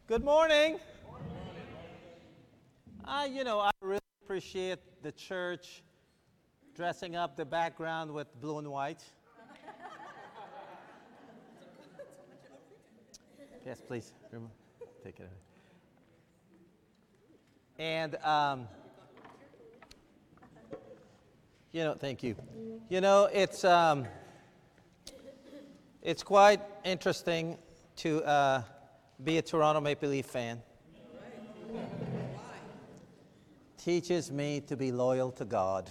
Good morning. I really appreciate the church dressing up the background with blue and white. Yes, please. Take it. And, thank you. It's quite interesting to be a Toronto Maple Leaf fan. Teaches me to be loyal to God.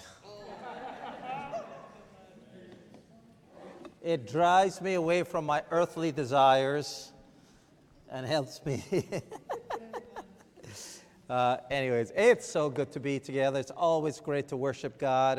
It drives me away from my earthly desires and helps me. Anyways, it's so good to be together. It's always great to worship God.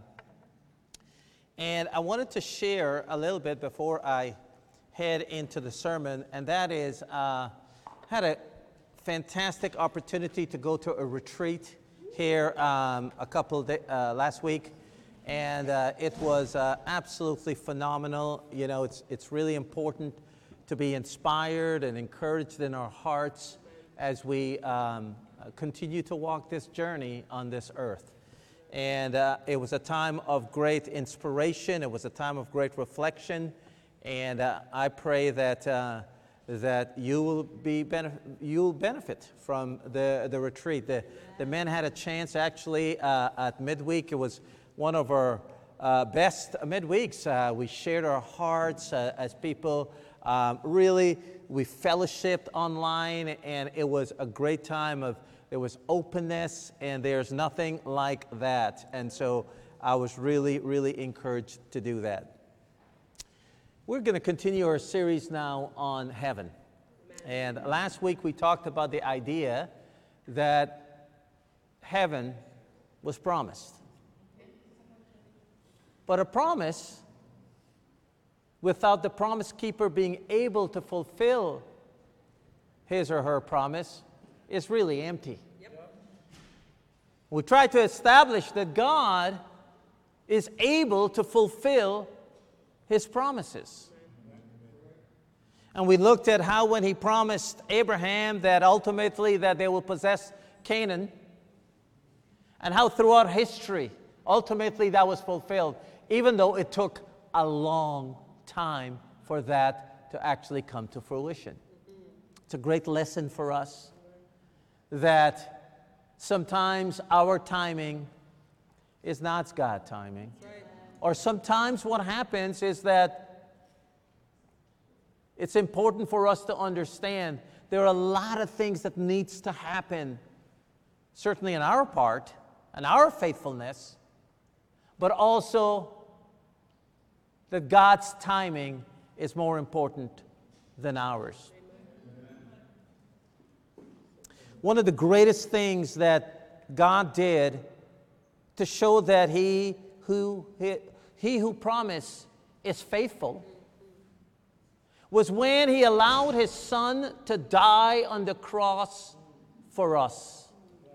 And I wanted to share a little bit before I head into the sermon, and that is, had a fantastic opportunity to go to a retreat here last week, and it was absolutely phenomenal. It's really important to be inspired and encouraged in our hearts as we continue to walk this journey on this earth. And it was a time of great inspiration. It was a time of great reflection. And I pray that you'll benefit from the retreat. The men had a chance actually at midweek. It was one of our best midweeks. We shared our hearts as people. Really, we fellowshipped online, and it was a great time there was openness, and there's nothing like that. And so I was really, really encouraged to do that. We're going to continue our series now on heaven. And last week we talked about the idea that heaven was promised. But a promise without the promise keeper being able to fulfill his or her promise is really empty. We try to establish that God is able to fulfill His promises. And we looked at how when He promised Abraham that ultimately that they will possess Canaan, and how throughout history, ultimately that was fulfilled, even though it took a long time for that to actually come to fruition. It's a great lesson for us that sometimes our timing is not God's timing. Or sometimes what happens is that it's important for us to understand there are a lot of things that needs to happen, certainly on our part and our faithfulness, but also that God's timing is more important than ours. One of the greatest things that God did to show that He who promised is faithful was when He allowed His Son to die on the cross for us.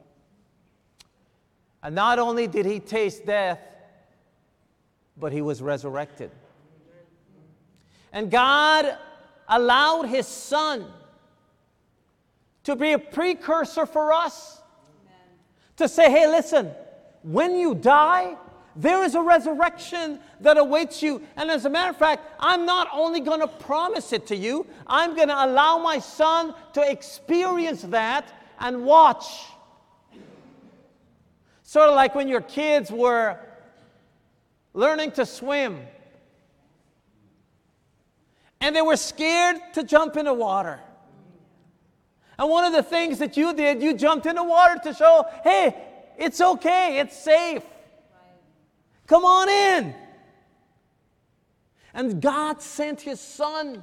And not only did He taste death, but He was resurrected. And God allowed His Son to be a precursor for us. Amen. To say, hey, listen, when you die, there is a resurrection that awaits you. And as a matter of fact, I'm not only going to promise it to you, I'm going to allow my Son to experience that and watch. Sort of like when your kids were learning to swim, and they were scared to jump in the water. And one of the things that you did, you jumped in the water to show, hey, it's okay, it's safe. Come on in. And God sent His Son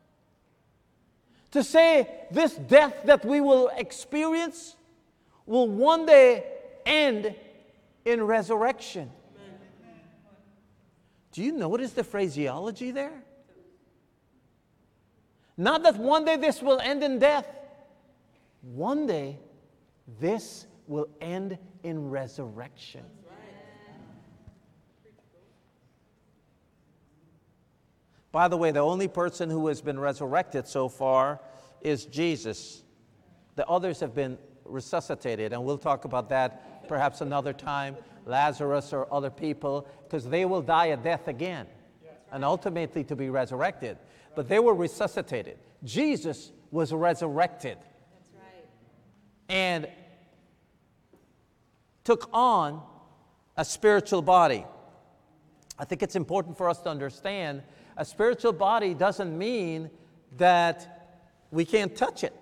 to say this death that we will experience will one day end in resurrection. Do you notice the phraseology there? Not that one day this will end in death. One day this will end in resurrection. By the way, the only person who has been resurrected so far is Jesus. The others have been resuscitated, and we'll talk about that perhaps another time, Lazarus or other people, because they will die a death again and ultimately to be resurrected. But they were resuscitated. Jesus was resurrected. That's right. And took on a spiritual body. I think it's important for us to understand a spiritual body doesn't mean that we can't touch it.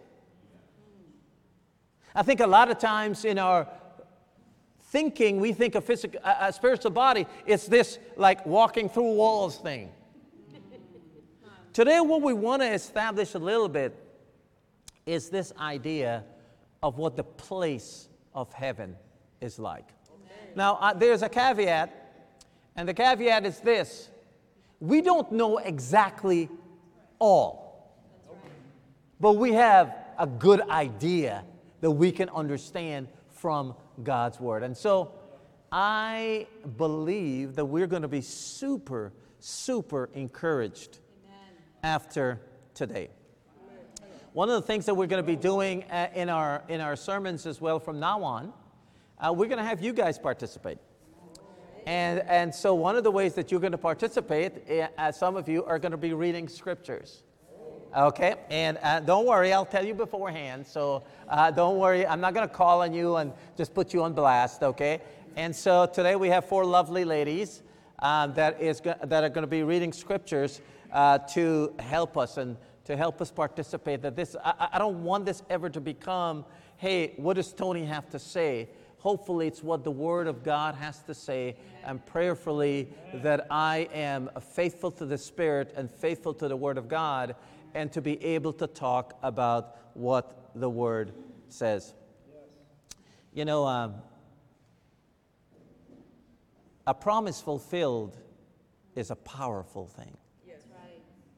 I think a lot of times in our thinking, we think a spiritual body is this like walking through walls thing. Today, what we want to establish a little bit is this idea of what the place of heaven is like. Now, there's a caveat, and the caveat is this. We don't know exactly all, but we have a good idea that we can understand from God's Word. And so I believe that we're going to be super, super encouraged after today. One of the things that we're going to be doing in our sermons as well from now on, we're going to have you guys participate. And so one of the ways that you're going to participate, some of you are going to be reading scriptures. Okay? And don't worry, I'll tell you beforehand. So don't worry, I'm not going to call on you and just put you on blast, okay? And so today we have 4 lovely ladies that are going to be reading scriptures to help us and to help us participate. That this, I don't want this ever to become, hey, what does Tony have to say? Hopefully it's what the Word of God has to say, and prayerfully that I am faithful to the Spirit and faithful to the Word of God, and to be able to talk about what the Word says. You know, a promise fulfilled is a powerful thing. Yes, right.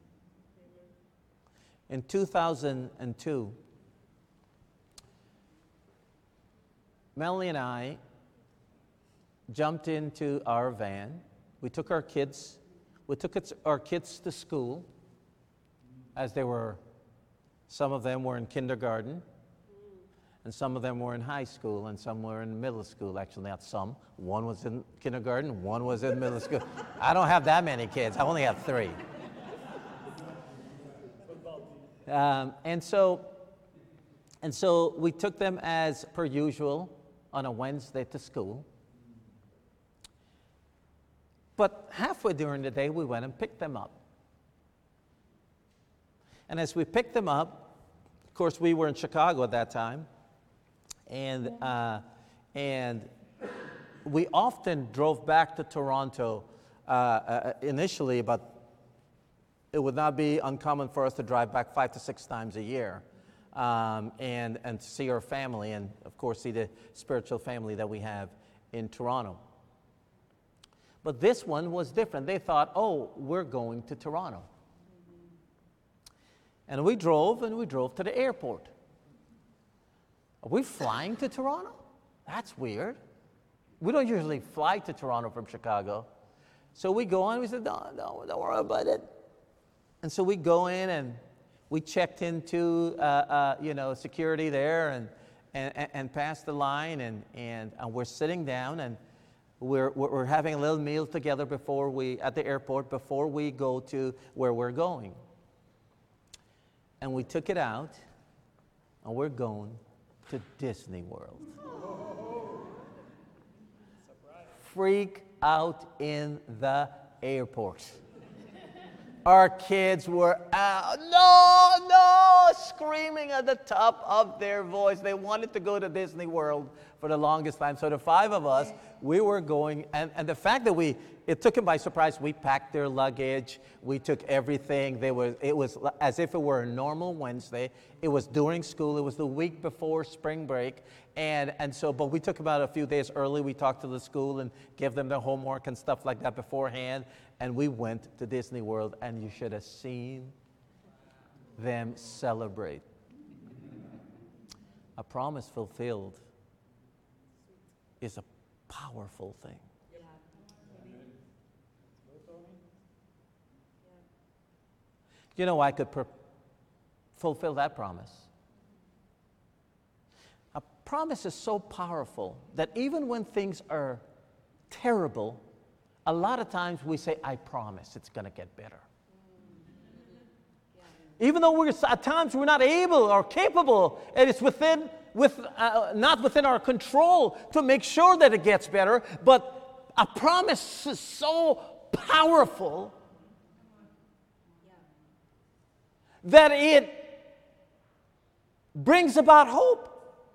In 2002, Melanie and I jumped into our van. We took our kids to school, as some of them were in kindergarten, and some of them were in high school, and some were in middle school. Actually, not some. One was in kindergarten, one was in middle school. I don't have that many kids. I only have 3. And so we took them as per usual on a Wednesday to school. But halfway during the day, we went and picked them up. And as we picked them up, of course, we were in Chicago at that time, and we often drove back to Toronto initially, but it would not be uncommon for us to drive back 5 to 6 times a year. And to see our family, and of course see the spiritual family that we have in Toronto. But this one was different. They thought, oh, we're going to Toronto. And we drove to the airport. Are we flying to Toronto? That's weird. We don't usually fly to Toronto from Chicago. So we go in, we said, no, don't worry about it. And so we go in and we checked into security there and passed the line, and we're sitting down, and we're having a little meal together at the airport before we go to where we're going. And we took it out, and we're going to Disney World. Freak out in the airport. Our kids were out, no, screaming at the top of their voice. They wanted to go to Disney World for the longest time. So the 5 of us, we were going, and the fact that it took them by surprise. We packed their luggage. We took everything. It was as if it were a normal Wednesday. It was during school. It was the week before spring break. But we took about a few days early. We talked to the school and gave them their homework and stuff like that beforehand. And we went to Disney World, and you should have seen them celebrate. A promise fulfilled is a powerful thing. You know, I could fulfill that promise. promise is so powerful that even when things are terrible, a lot of times we say, I promise it's going to get better. Even though at times we're not able or capable, and it's not within our control to make sure that it gets better, but a promise is so powerful that it brings about hope.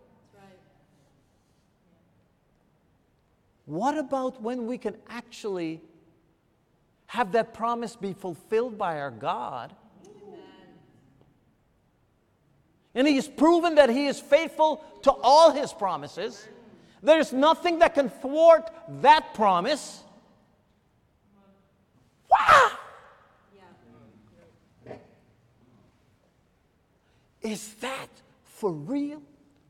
What about when we can actually have that promise be fulfilled by our God? And He has proven that He is faithful to all His promises. There's nothing that can thwart that promise. Wow! Is that for real?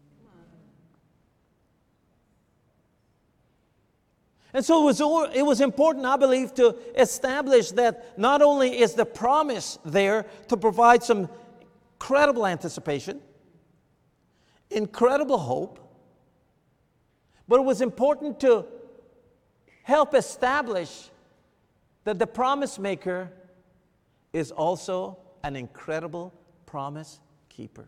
And so it was important, I believe, to establish that not only is the promise there to provide some incredible anticipation, incredible hope, but it was important to help establish that the promise maker is also an incredible promise keeper.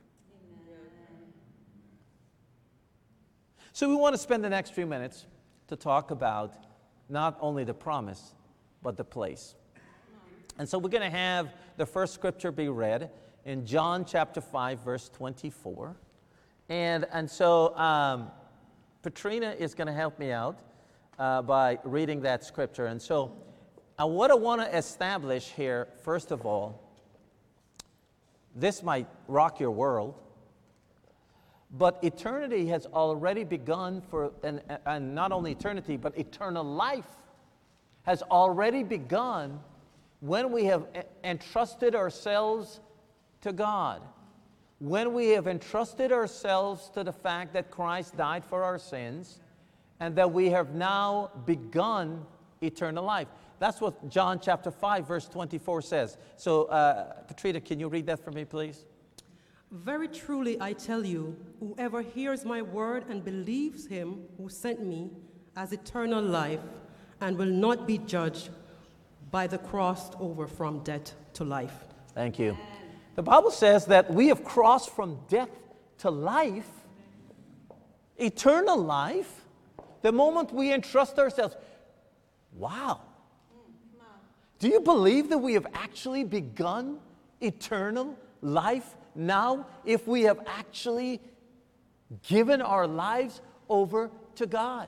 So we want to spend the next few minutes to talk about not only the promise, but the place. And so we're going to have the first scripture be read in John chapter 5, verse 24. And so Patrina is going to help me out by reading that scripture. And so what I want to establish here, first of all, this might rock your world, but eternity has already begun and not only eternity, but eternal life has already begun when we have entrusted ourselves to God. When we have entrusted ourselves to the fact that Christ died for our sins and that we have now begun eternal life. That's what John chapter 5, verse 24 says. So, Patrina, can you read that for me, please? Very truly I tell you, whoever hears my word and believes him who sent me has eternal life and will not be judged by the crossed over from death to life. Thank you. The Bible says that we have crossed from death to life, eternal life, the moment we entrust ourselves. Wow. Do you believe that we have actually begun eternal life now if we have actually given our lives over to God?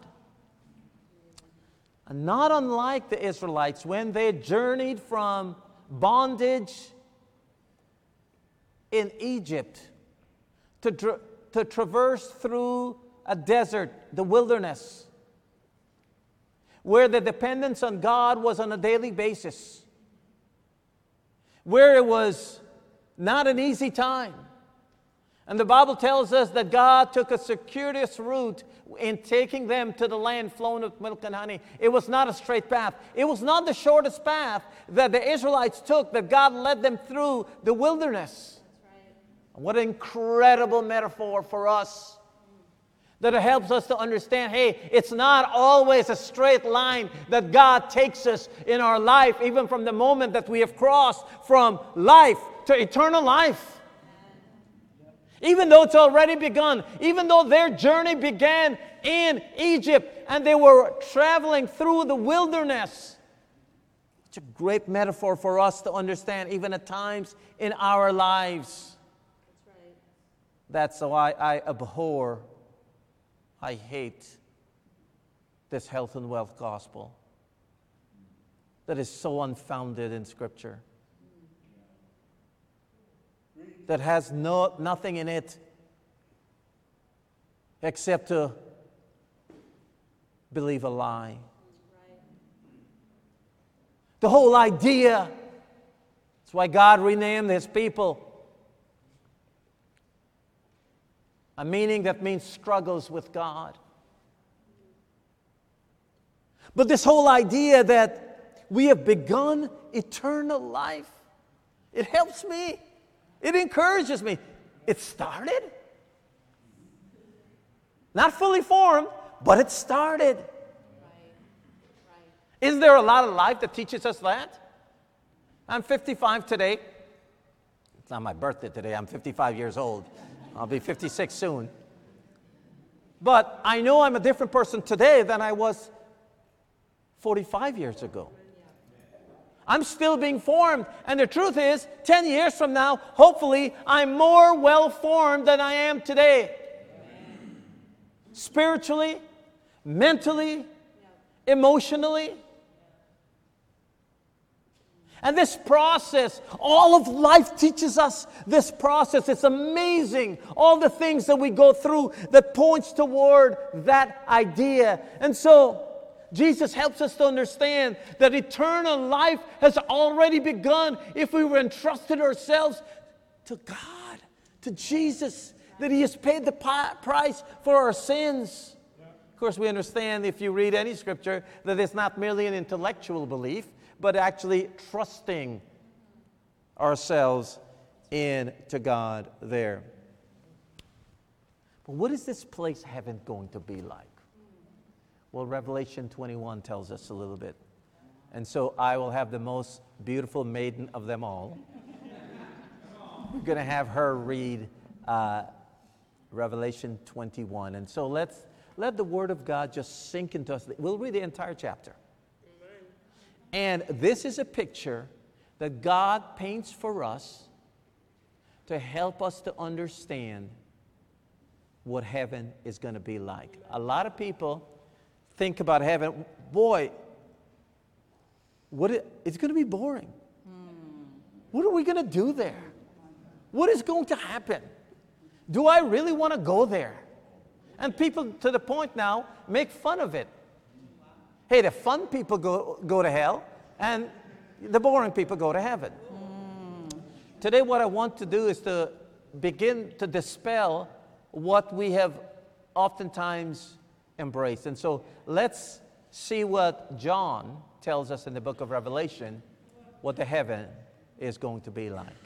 And not unlike the Israelites when they journeyed from bondage in Egypt to traverse through a desert, the wilderness, where the dependence on God was on a daily basis, where it was not an easy time. And the Bible tells us that God took a circuitous route in taking them to the land flowing with milk and honey. It was not a straight path. It was not the shortest path that the Israelites took, that God led them through the wilderness. What an incredible metaphor for us, that it helps us to understand, hey, it's not always a straight line that God takes us in our life, even from the moment that we have crossed from life to eternal life. Even though it's already begun, even though their journey began in Egypt and they were traveling through the wilderness. It's a great metaphor for us to understand, even at times in our lives. That's why I abhor, I hate this health and wealth gospel that is so unfounded in Scripture, that has nothing in it except to believe a lie. The whole idea, that's why God renamed His people. A meaning that means struggles with God. But this whole idea that we have begun eternal life, it helps me. It encourages me. It started. Not fully formed, but it started. Isn't there a lot of life that teaches us that? I'm 55 today. It's not my birthday today. I'm 55 years old. I'll be 56 soon. But I know I'm a different person today than I was 45 years ago. I'm still being formed. And the truth is, 10 years from now, hopefully, I'm more well-formed than I am today. Spiritually, mentally, emotionally. And this process, all of life teaches us this process. It's amazing, all the things that we go through that points toward that idea. And so, Jesus helps us to understand that eternal life has already begun if we were entrusted ourselves to God, to Jesus, that He has paid the price for our sins. Of course, we understand if you read any scripture that it's not merely an intellectual belief, but actually trusting ourselves into God there. But what is this place, heaven, going to be like? Well, Revelation 21 tells us a little bit. And so I will have the most beautiful maiden of them all. We're going to have her read Revelation 21. And so let the Word of God just sink into us. We'll read the entire chapter. And this is a picture that God paints for us to help us to understand what heaven is going to be like. A lot of people think about heaven, boy, it's going to be boring. What are we going to do there? What is going to happen? Do I really want to go there? And people, to the point now, make fun of it. Hey, the fun people go to hell, and the boring people go to heaven. Today, what I want to do is to begin to dispel what we have oftentimes embraced. And so let's see what John tells us in the book of Revelation, what the heaven is going to be like.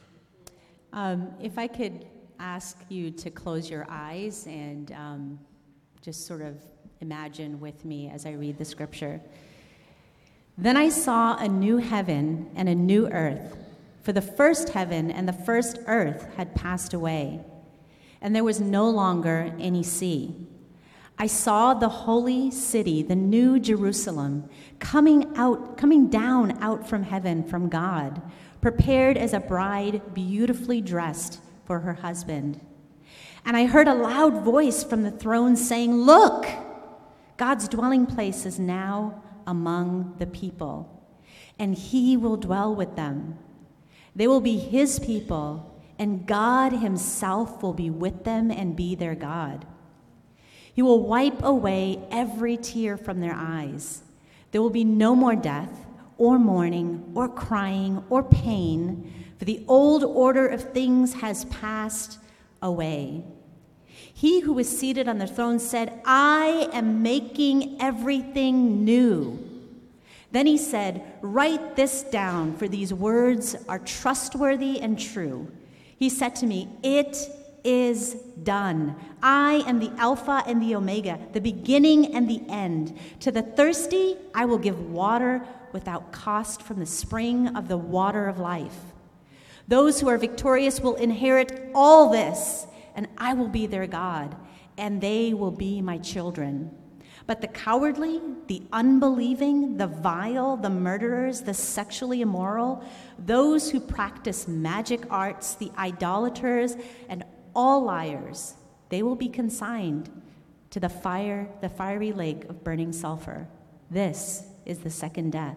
If I could ask you to close your eyes and just sort of imagine with me as I read the scripture. Then I saw a new heaven and a new earth, for the first heaven and the first earth had passed away, and there was no longer any sea. I saw the holy city, the new Jerusalem, coming down out from heaven from God, prepared as a bride beautifully dressed for her husband. And I heard a loud voice from the throne saying, "Look, God's dwelling place is now among the people, and He will dwell with them. They will be His people, and God Himself will be with them and be their God. He will wipe away every tear from their eyes. There will be no more death, or mourning, or crying, or pain, for the old order of things has passed away." He who was seated on the throne said, "I am making everything new." Then He said, "Write this down, for these words are trustworthy and true." He said to me, "It is done. I am the Alpha and the Omega, the beginning and the end. To the thirsty, I will give water without cost from the spring of the water of life. Those who are victorious will inherit all this, and I will be their God, and they will be my children. But the cowardly, the unbelieving, the vile, the murderers, the sexually immoral, those who practice magic arts, the idolaters, and all liars, they will be consigned to the fiery lake of burning sulfur. This is the second death.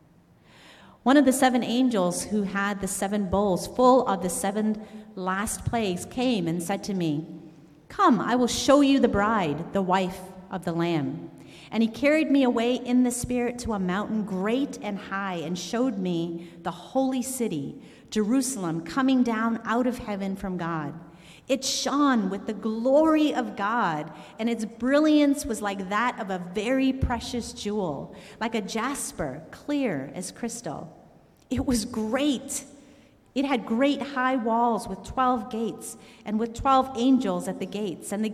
One of the 7 angels who had the 7 bowls full of the 7 last plagues came and said to me, "Come, I will show you the bride, the wife of the Lamb." And he carried me away in the Spirit to a mountain great and high and showed me the holy city, Jerusalem, coming down out of heaven from God. It shone with the glory of God, and its brilliance was like that of a very precious jewel, like a jasper, clear as crystal. It was great It had great high walls with 12 gates, and with 12 angels at the gates. And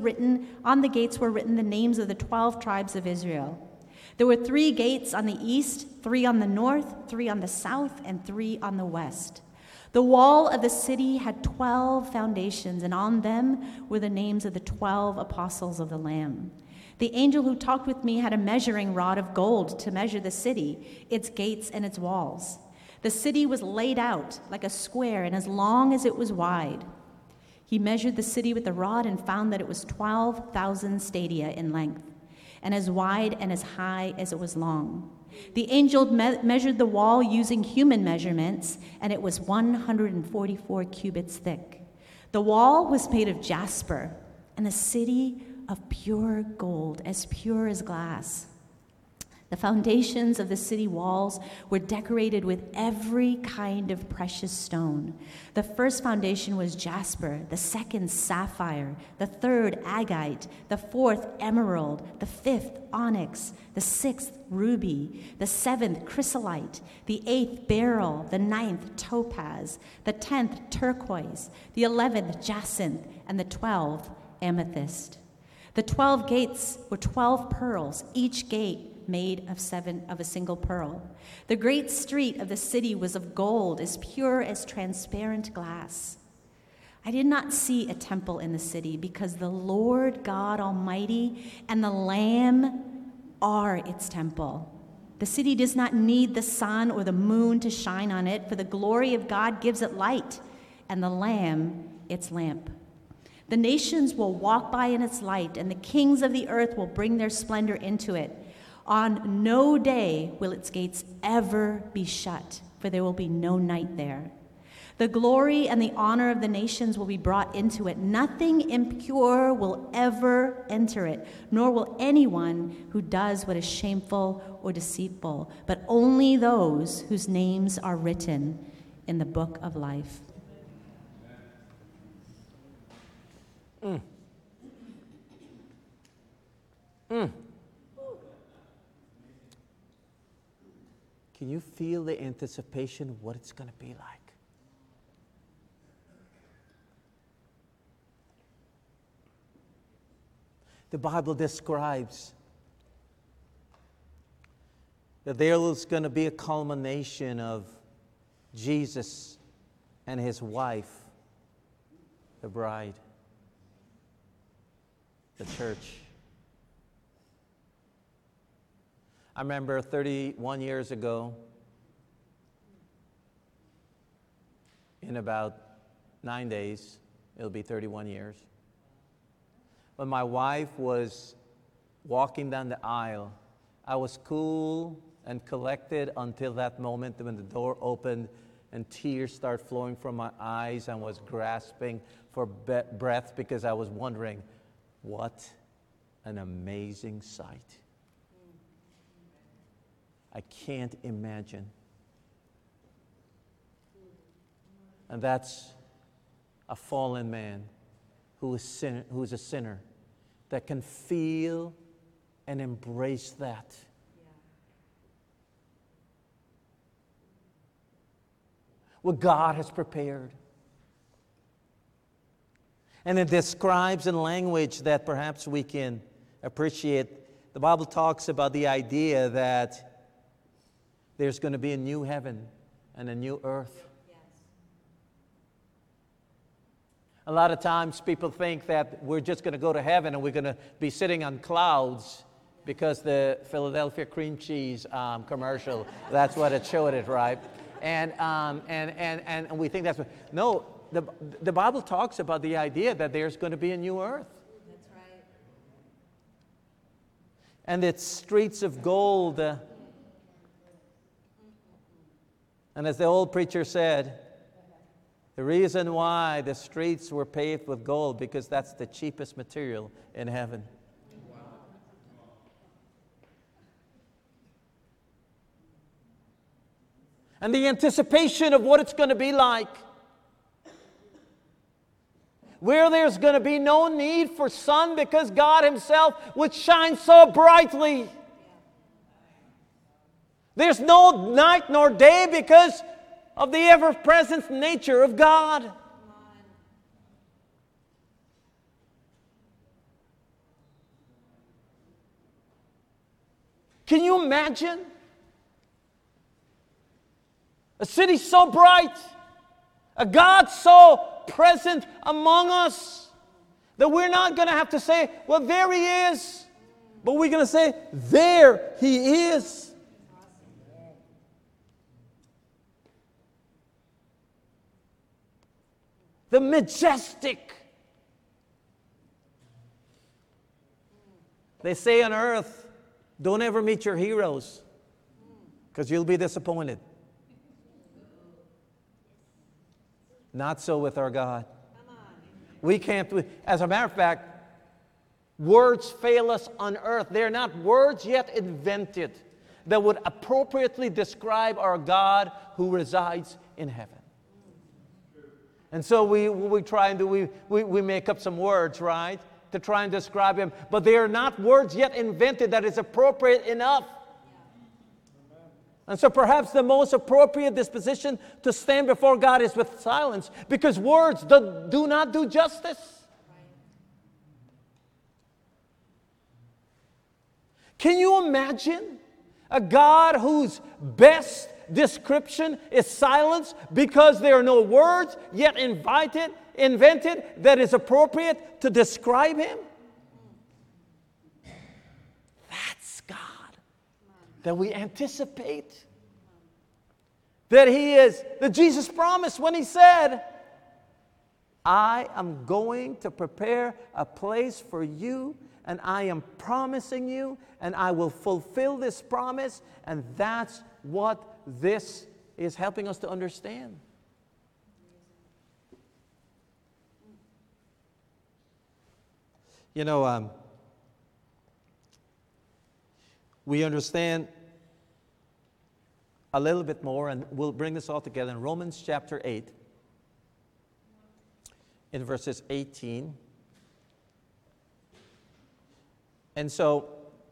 on the gates were written the names of the 12 tribes of Israel. There were 3 gates on the east, 3 on the north, 3 on the south, and 3 on the west. The wall of the city had 12 foundations, and on them were the names of the 12 apostles of the Lamb. The angel who talked with me had a measuring rod of gold to measure the city, its gates, and its walls. The city was laid out like a square and as long as it was wide. He measured the city with the rod and found that it was 12,000 stadia in length, and as wide and as high as it was long. The angel measured the wall using human measurements, and it was 144 cubits thick. The wall was made of jasper, and the city of pure gold, as pure as glass. The foundations of the city walls were decorated with every kind of precious stone. The first foundation was jasper, the second sapphire, the third agate, the fourth emerald, the fifth onyx, the sixth ruby, the seventh chrysolite, the eighth beryl, the ninth topaz, the 10th turquoise, the 11th jacinth, and the 12th amethyst. The 12 gates were 12 pearls, each gate made of a single pearl. The great street of the city was of gold, as pure as transparent glass. I did not see a temple in the city, because the Lord God Almighty and the Lamb are its temple. The city does not need the sun or the moon to shine on it, for the glory of God gives it light, and the Lamb its lamp. The nations will walk by in its light, and the kings of the earth will bring their splendor into it. On no day will its gates ever be shut, for there will be no night there. The glory and the honor of the nations will be brought into it. Nothing impure will ever enter it, nor will anyone who does what is shameful or deceitful, but only those whose names are written in the book of life. Can you feel the anticipation of what it's going to be like? The Bible describes that there is going to be a culmination of Jesus and his wife, the bride, the church. I remember 31 years ago, in about 9 days, it'll be 31 years, when my wife was walking down the aisle. I was cool and collected until that moment when the door opened and tears started flowing from my eyes, and was grasping for breath because I was wondering, what an amazing sight. I can't imagine. And that's a fallen man who is a sinner that can feel and embrace that. What God has prepared. And it describes in language that perhaps we can appreciate. The Bible talks about the idea that there's going to be a new heaven and a new earth. Yes. A lot of times people think that we're just going to go to heaven and we're going to be sitting on clouds because the Philadelphia cream cheese commercial, that's what it showed it, right? And we think that's what... No, the Bible talks about the idea that there's going to be a new earth. That's right. And it's streets of gold. And as the old preacher said, the reason why the streets were paved with gold, because that's the cheapest material in heaven. Wow. And the anticipation of what it's going to be like, where there's going to be no need for sun because God himself would shine so brightly. There's no night nor day because of the ever-present nature of God. Can you imagine? A city so bright, a God so present among us, that we're not going to have to say, well, there He is. But we're going to say, there He is. The majestic. They say on earth, don't ever meet your heroes, because you'll be disappointed. Not so with our God. We can't, as a matter of fact, words fail us on earth. They're not words yet invented that would appropriately describe our God who resides in heaven. And so we try and we make up some words, right, to try and describe Him. But they are not words yet invented that is appropriate enough. And so perhaps the most appropriate disposition to stand before God is with silence, because words do not do justice. Can you imagine a God whose best description is silence because there are no words yet invented that is appropriate to describe Him? That's God that we anticipate. That He is, that Jesus promised when He said, I am going to prepare a place for you, and I am promising you, and I will fulfill this promise. And that's what this is helping us to understand. You know, we understand a little bit more, and we'll bring this all together in Romans chapter 8, in verses 18. And so,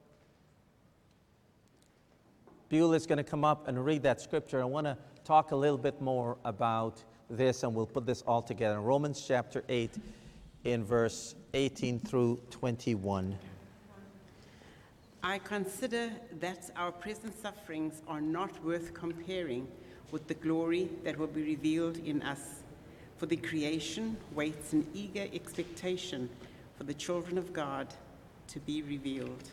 Beulah's going to come up and read that scripture. I want to talk a little bit more about this, and we'll put this all together. In Romans chapter 8, in verse 18 through 21. I consider that our present sufferings are not worth comparing with the glory that will be revealed in us. For the creation waits in eager expectation for the children of God to be revealed.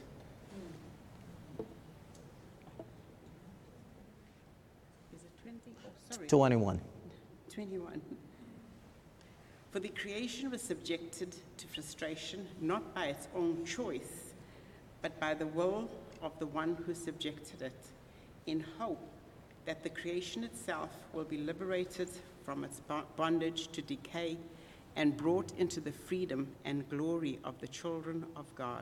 Is it 20? Oh, sorry. 21. 21. For the creation was subjected to frustration, not by its own choice, but by the will of the one who subjected it, in hope that the creation itself will be liberated from its bondage to decay and brought into the freedom and glory of the children of God.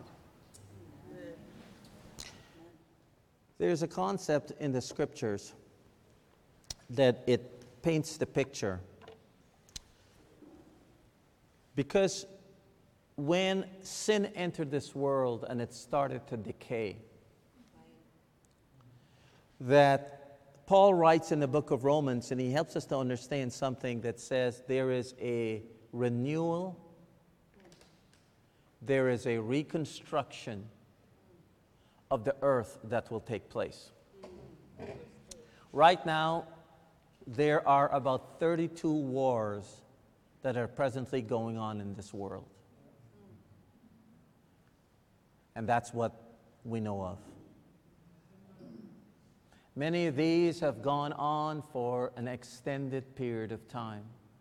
There's a concept in the scriptures that it paints the picture. Because when sin entered this world and it started to decay, that Paul writes in the book of Romans, and he helps us to understand something that says there is a renewal, there is a reconstruction of the earth that will take place. Right now, there are about 32 wars that are presently going on in this world. And that's what we know of. Many of these have gone on for an extended period of time.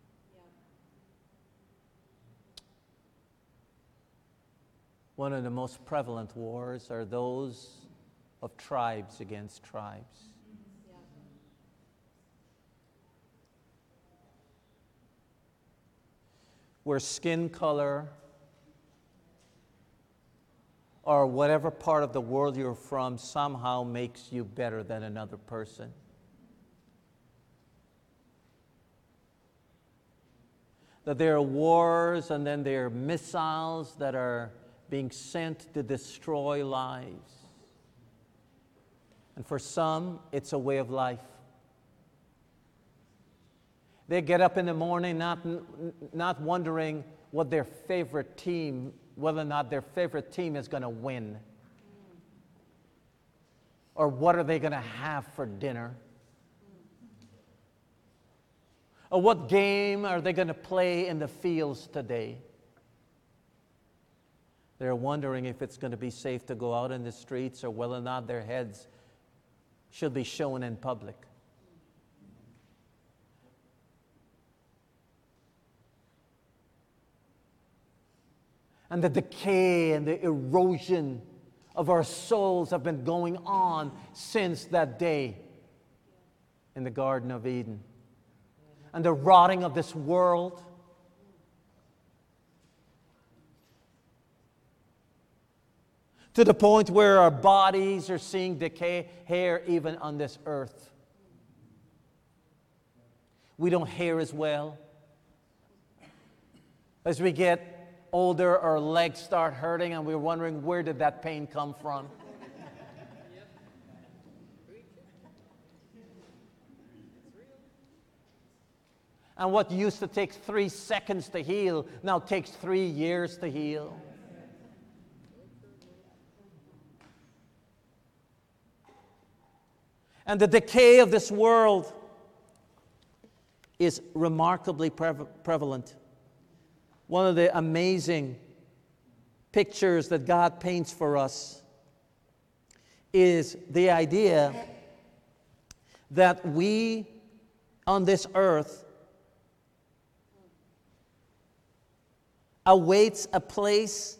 One of the most prevalent wars are those of tribes against tribes. Where skin color or whatever part of the world you're from somehow makes you better than another person. That there are wars, and then there are missiles that are being sent to destroy lives. And for some, it's a way of life. They get up in the morning not wondering what their favorite team, whether or not their favorite team is going to win. Or what are they going to have for dinner? Or what game are they going to play in the fields today? They're wondering if it's going to be safe to go out in the streets or whether or not their heads should be shown in public. And the decay and the erosion of our souls have been going on since that day in the Garden of Eden. And the rotting of this world. To the point where our bodies are seeing decay here even on this earth. We don't hear as well. As we get older, our legs start hurting and we're wondering, where did that pain come from? And what used to take 3 seconds to heal now takes 3 years to heal. And the decay of this world is remarkably prevalent. One of the amazing pictures that God paints for us is the idea that we on this earth awaits a place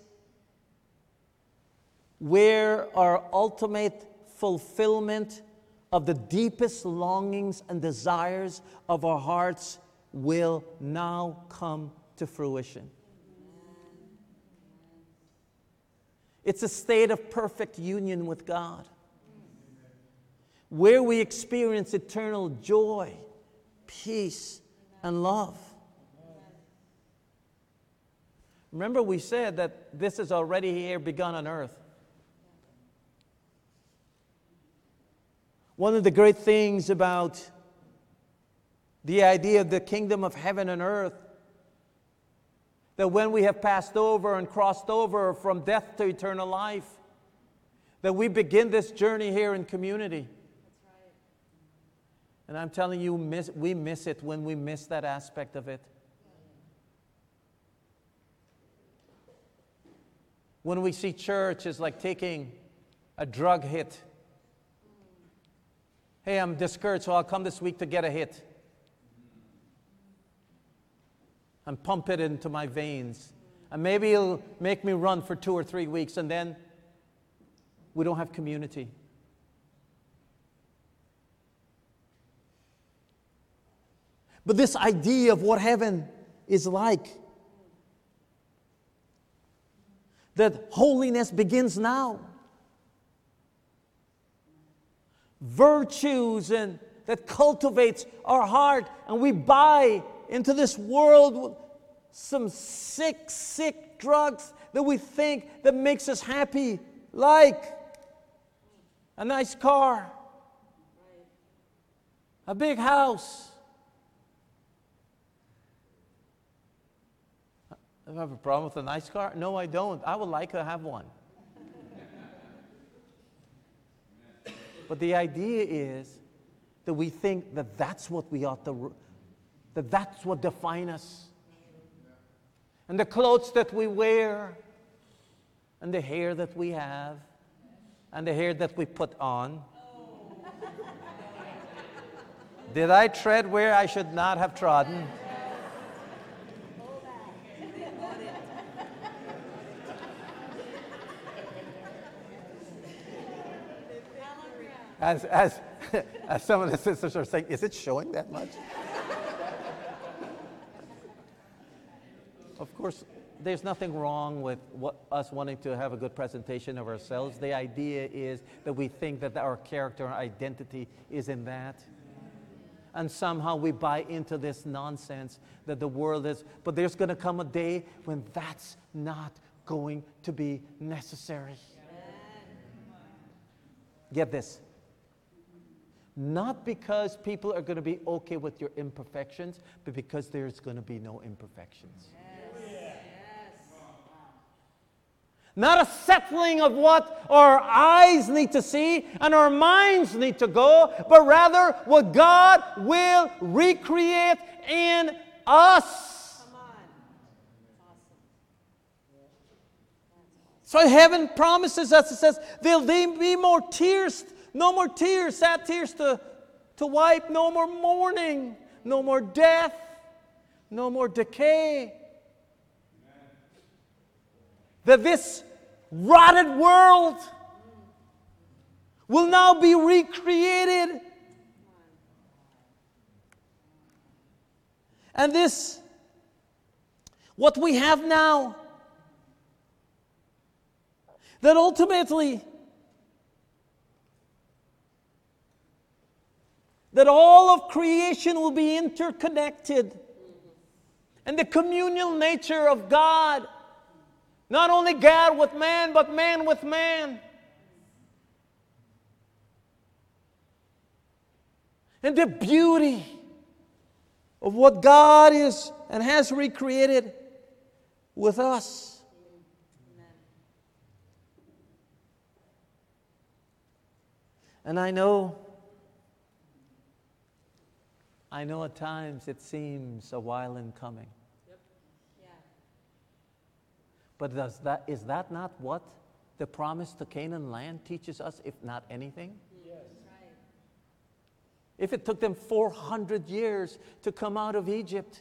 where our ultimate fulfillment of the deepest longings and desires of our hearts will now come to fruition. It's a state of perfect union with God, where we experience eternal joy, peace, and love. Remember, we said that this is already here begun on earth. One of the great things about the idea of the kingdom of heaven and earth, that when we have passed over and crossed over from death to eternal life, that we begin this journey here in community. That's right. And I'm telling you, we miss it when we miss that aspect of it. When we see church is like taking a drug hit. Hey, I'm discouraged, so I'll come this week to get a hit. And pump it into my veins. And maybe it'll make me run for 2 or 3 weeks, and then we don't have community. But this idea of what heaven is like, that holiness begins now. Virtues and that cultivates our heart, and we buy into this world with some sick drugs that we think that makes us happy, like a nice car, a big house. Do I have a problem with a nice car? No, I don't. I would like to have one. But the idea is that we think that that's what we ought to, that that's what defines us. And the clothes that we wear, and the hair that we have, and the hair that we put on. Did I tread where I should not have trodden? As some of the sisters are saying, is it showing that much? Of course, there's nothing wrong with us wanting to have a good presentation of ourselves. The idea is that we think that our character and identity is in that. And somehow we buy into this nonsense that the world is. But there's going to come a day when that's not going to be necessary. Get this. Not because people are going to be okay with your imperfections, but because there's going to be no imperfections. Not a settling of what our eyes need to see and our minds need to go, but rather what God will recreate in us. So heaven promises us, it says, there'll be more tears, no more tears, sad tears to wipe, no more mourning, no more death, no more decay. That this rotted world will now be recreated. And this, what we have now, that ultimately, that all of creation will be interconnected. And the communal nature of God, not only God with man, but man with man. And the beauty of what God is and has recreated with us. And I know at times it seems a while in coming. But is that not what the promise to Canaan land teaches us, if not anything? Yes. Right. If it took them 400 years to come out of Egypt,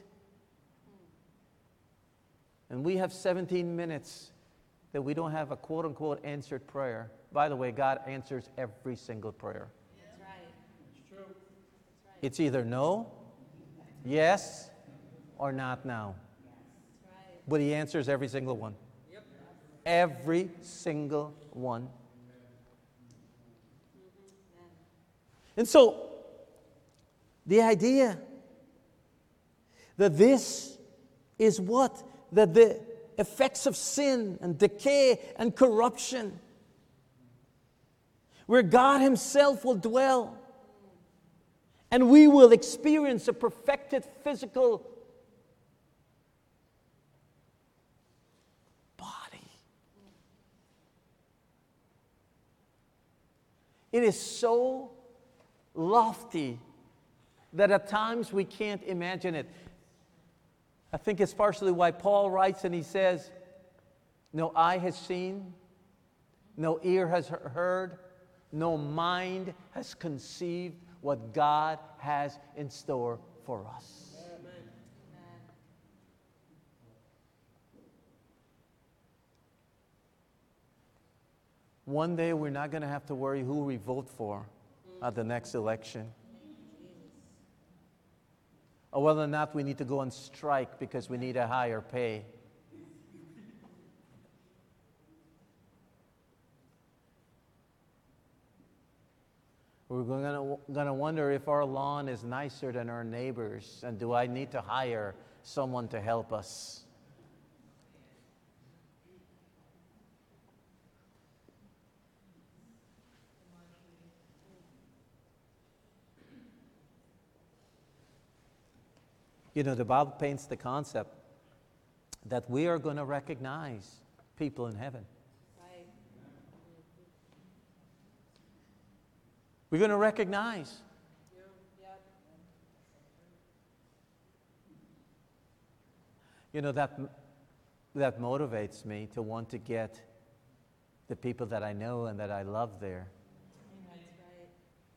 and we have 17 minutes that we don't have a quote-unquote answered prayer. By the way, God answers every single prayer. That's right. It's true. That's right. It's either no, yes, or not now. That's right. But He answers every single one. Every single one. And so, the idea that this is what? That the effects of sin and decay and corruption, where God Himself will dwell, and we will experience a perfected physical It is so lofty that at times we can't imagine it. I think it's partially why Paul writes and he says, no eye has seen, no ear has heard, no mind has conceived what God has in store for us. One day we're not going to have to worry who we vote for at the next election. Or whether or not we need to go on strike because we need a higher pay. We're going to wonder if our lawn is nicer than our neighbors, and do I need to hire someone to help us? You know, the Bible paints the concept that we are going to recognize people in heaven. Right. We're going to recognize. You know, that motivates me to want to get the people that I know and that I love there. That's right.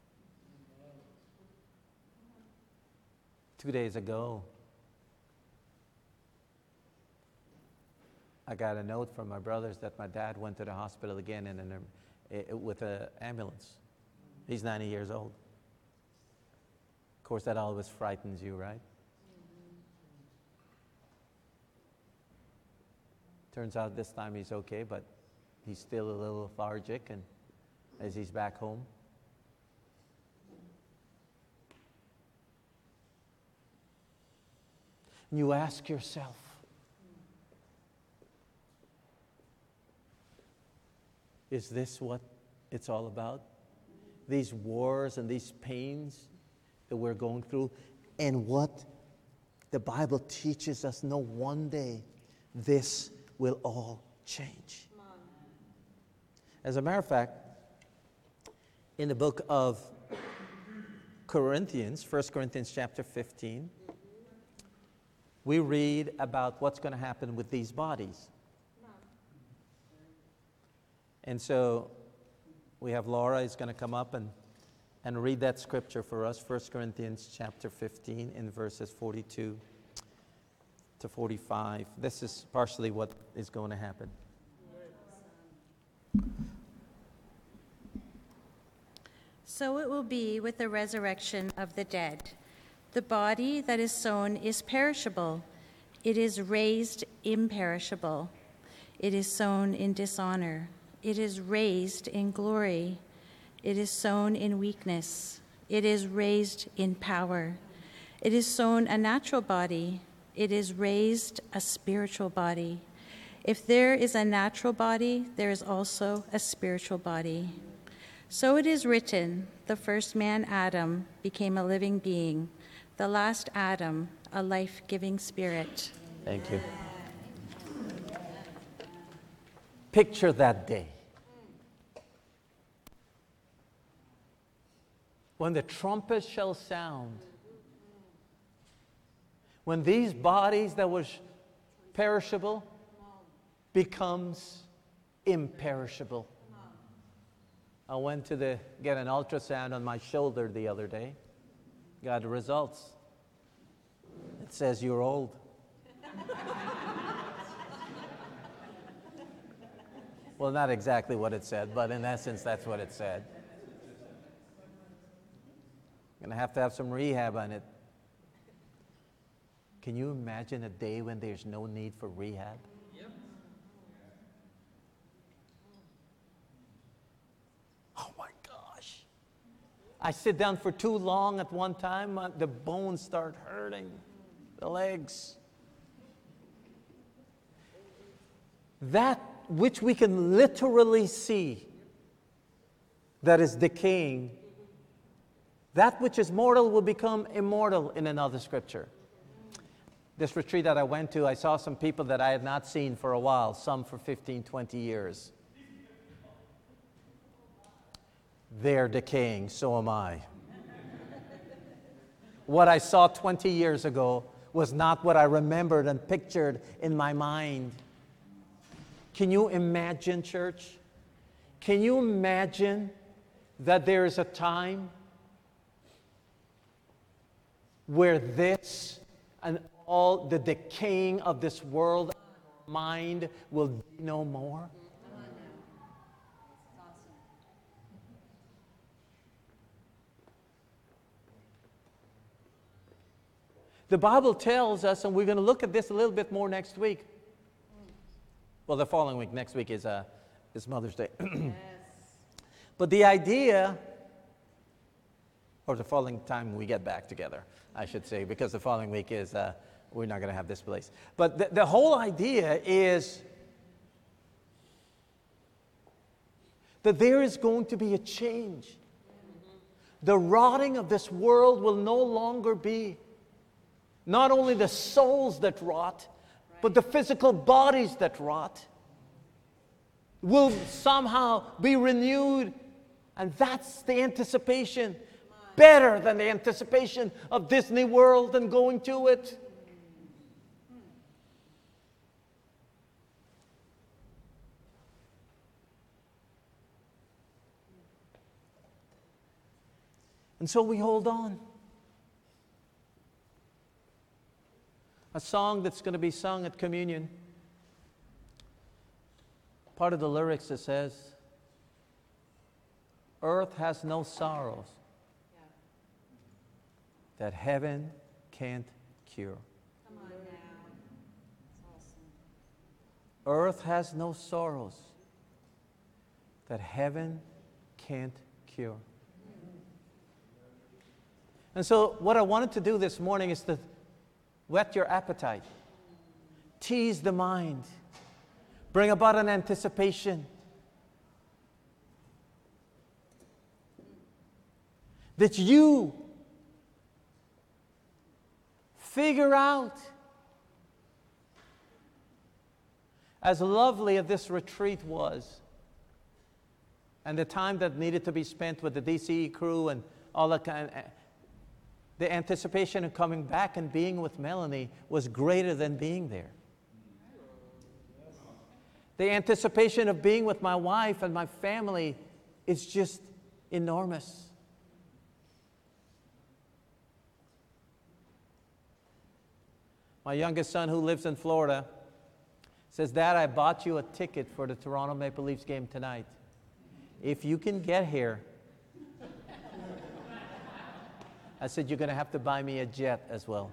2 days ago, I got a note from my brothers that my dad went to the hospital again with an ambulance. He's 90 years old. Of course, that always frightens you, right? Turns out this time he's okay, but he's still a little lethargic and as he's back home. And you ask yourself, is this what it's all about? these wars and these pains that we're going through. And what the Bible teaches us, no, one day this will all change. As a matter of fact, in the book of Corinthians, 1 Corinthians chapter 15, we read about what's going to happen with these bodies. And so we have Laura is going to come up and read that scripture for us, 1 Corinthians chapter 15 in verses 42 to 45. This is partially what is going to happen. So it will be with the resurrection of the dead. The body that is sown is perishable. It is raised imperishable. It is sown in dishonor. It is raised in glory. It is sown in weakness. It is raised in power. It is sown a natural body. It is raised a spiritual body. If there is a natural body, there is also a spiritual body. So it is written, the first man, Adam, became a living being. The last Adam, a life-giving spirit. Thank you. Picture that day when the trumpet shall sound, when these bodies that was perishable becomes imperishable. I went to get an ultrasound on my shoulder the other day. Got the results. It says you're old. Well, not exactly what it said, but in essence, that's what it said. I'm going to have some rehab on it. Can you imagine a day when there's no need for rehab? Yep. Oh my gosh. I sit down for too long at one time, the bones start hurting, the legs. That which we can literally see that is decaying, that which is mortal will become immortal in another scripture. This retreat that I went to, I saw some people that I had not seen for a while, some for 15, 20 years. They're decaying, so am I. What I saw 20 years ago was not what I remembered and pictured in my mind. Can you imagine, church? Can you imagine that there is a time where this and all the decaying of this world mind will be no more? The Bible tells us, and we're going to look at this a little bit more next week. Well, the following week. Next week is Mother's Day. Yes. But the idea, or the following time we get back together, I should say, because the following week is, we're not going to have this place. But the whole idea is that there is going to be a change. The rotting of this world will no longer be not only the souls that rot, but the physical bodies that rot will somehow be renewed. And that's the anticipation. Better than the anticipation of Disney World and going to it. And so we hold on. A song that's going to be sung at communion. Part of the lyrics that says, earth has no sorrows that heaven can't cure. Come on now. That's awesome. Earth has no sorrows that heaven can't cure. And so what I wanted to do this morning is to whet your appetite, tease the mind, bring about an anticipation. that you figure out. As lovely as this retreat was, and the time that needed to be spent with the DCE crew and all that kind, the anticipation of coming back and being with Melanie was greater than being there. The anticipation of being with my wife and my family is just enormous. My youngest son, who lives in Florida, says, "Dad, I bought you a ticket for the Toronto Maple Leafs game tonight. If you can get here." I said, "You're going to have to buy me a jet as well."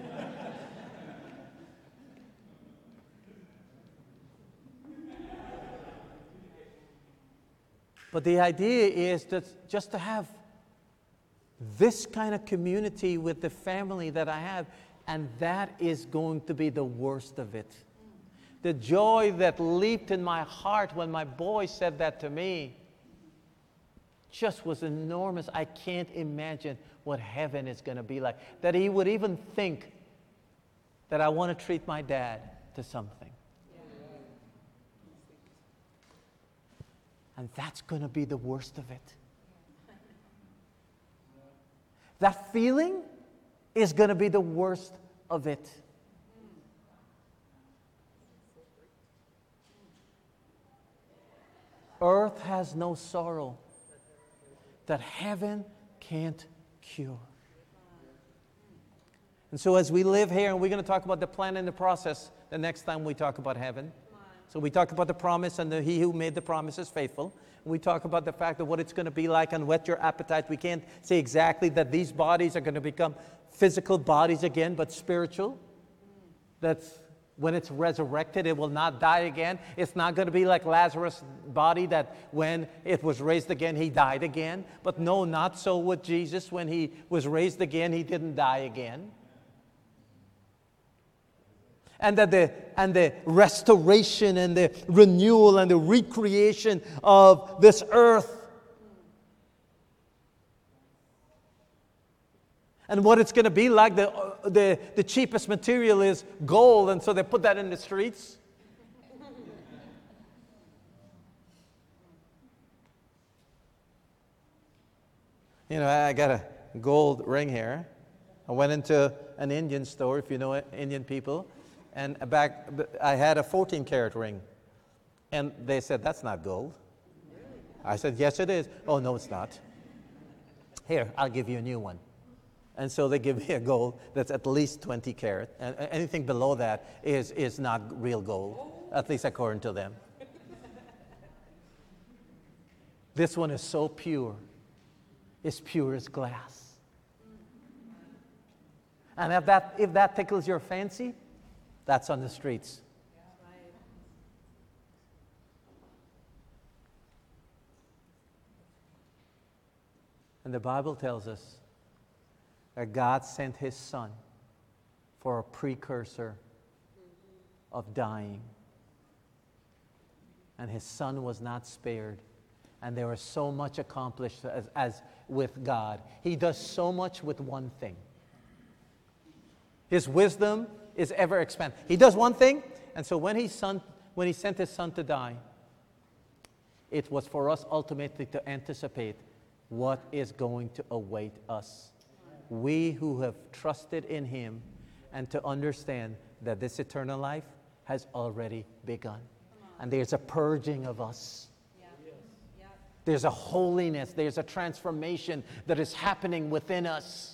But the idea is that just to have this kind of community with the family that I have, and that is going to be the worst of it. The joy that leaped in my heart when my boy said that to me just was enormous. I can't imagine what heaven is going to be like. That he would even think that I want to treat my dad to something. And that's going to be the worst of it. That feeling is going to be the worst of it. Earth has no sorrow that heaven can't cure. And so as we live here, and we're going to talk about the plan and the process the next time we talk about heaven. So we talk about the promise, and he who made the promise is faithful. And we talk about the fact of what it's going to be like and whet your appetite. We can't say exactly that these bodies are going to become physical bodies again, but spiritual. That's when it's resurrected, it will not die again. It's not going to be like Lazarus' body that when it was raised again, he died again. But no, not so with Jesus. When he was raised again, he didn't die again. And that the restoration and the renewal and the recreation of this earth. And what it's going to be like, the cheapest material is gold, and so they put that in the streets. You know, I got a gold ring here. I went into an Indian store, if you know Indian people, and I had a 14-karat ring. And they said, "That's not gold." I said, "Yes, it is." "Oh, no, it's not." "Here, I'll give you a new one." And so they give me a gold that's at least 20 karat. And anything below that is not real gold, at least according to them. This one is so pure. It's pure as glass. And if that tickles your fancy, that's on the streets. And the Bible tells us that God sent His Son for a precursor of dying. And His Son was not spared. And there was so much accomplished as with God. He does so much with one thing. His wisdom is ever expanded. He does one thing, and so when He sent His Son to die, it was for us ultimately to anticipate what is going to await us. We who have trusted in Him, and to understand that this eternal life has already begun. And there's a purging of us. There's a holiness, there's a transformation that is happening within us.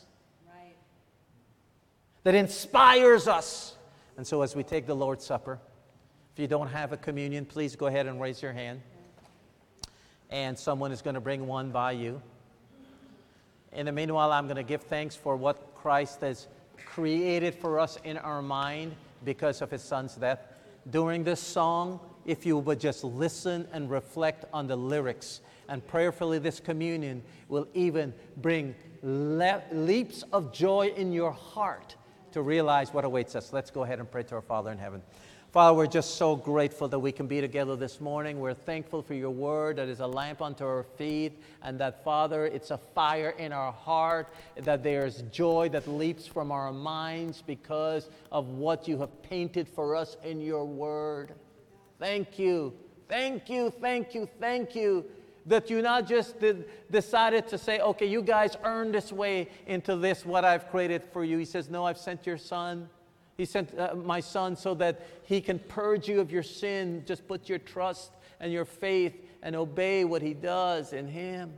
That inspires us. And so as we take the Lord's Supper, if you don't have a communion, please go ahead and raise your hand. And someone is going to bring one by you. In the meanwhile, I'm going to give thanks for what Christ has created for us in our mind because of His Son's death. During this song, if you would just listen and reflect on the lyrics, and prayerfully this communion will even bring leaps of joy in your heart to realize what awaits us. Let's go ahead and pray to our Father in heaven. Father, we're just so grateful that we can be together this morning. We're thankful for your word that is a lamp unto our feet, and that, Father, it's a fire in our heart, that there's joy that leaps from our minds because of what you have painted for us in your word. Thank you, thank you, thank you, thank you, that you not just decided to say, okay, you guys earn this way into this, what I've created for you. He says, no, I've sent your son. He sent my son so that he can purge you of your sin. Just put your trust and your faith and obey what he does in him.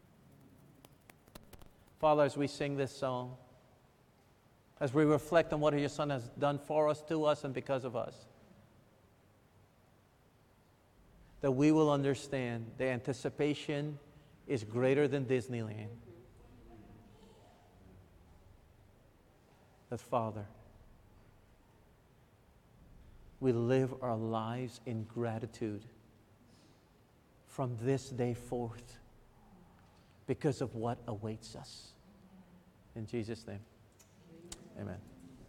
Father, as we sing this song, as we reflect on what your son has done for us, to us, and because of us, that we will understand the anticipation is greater than Disneyland. That, Father, we live our lives in gratitude from this day forth because of what awaits us. In Jesus' name, amen.